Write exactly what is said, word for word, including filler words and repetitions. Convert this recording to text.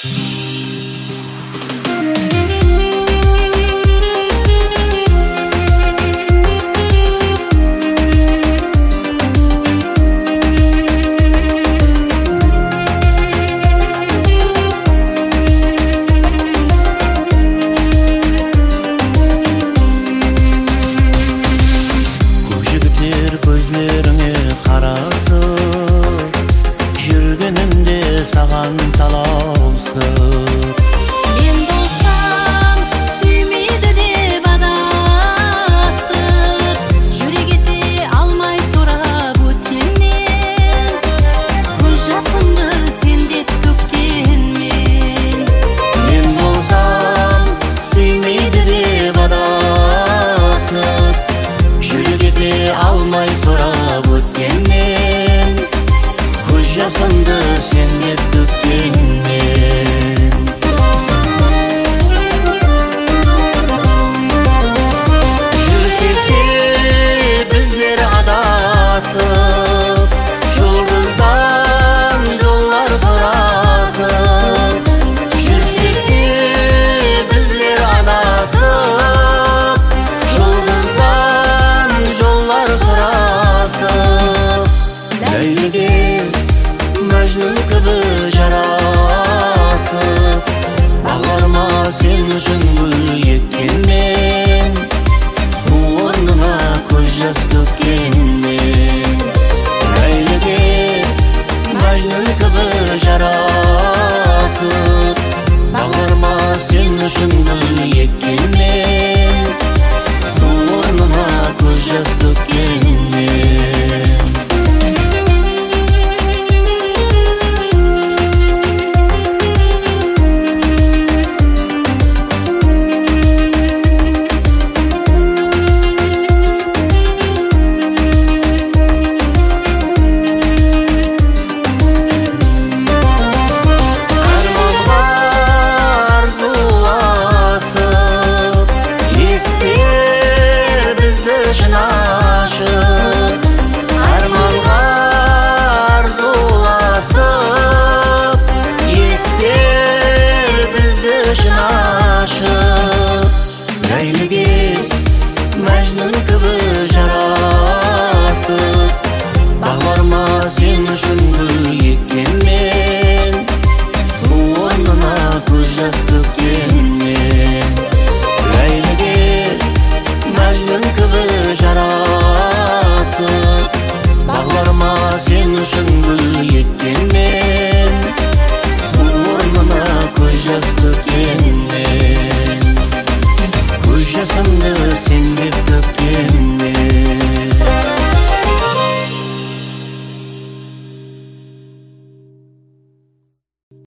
Gözlerine karası, yürgenimde sağan talausuz. Men bolsam süymeydi deb adasып, жүрегете алмай сурап өткеннен, көз жасымды сен деп төккенмен. Men bolsam süymeydi deb adasып, жүрегете алмай сурап өткеннен, көз жасымды сен деп төккенмен. Жүрсек те біздер адасып, жұлдыздан жоллар сұрасып. Жүрсек те біздер адасып, жұлдыздан жоллар сұрасып. Ләйліге мәжнүн кібі жарасып, бағларыма сен үшін гүл еккенмен, су орнына көз жас төккенмен. Ләйліге мәжнүн кібі жарасып, бағларыма сен үшін гүл еккенмен, су орнына көз жас төккенмен.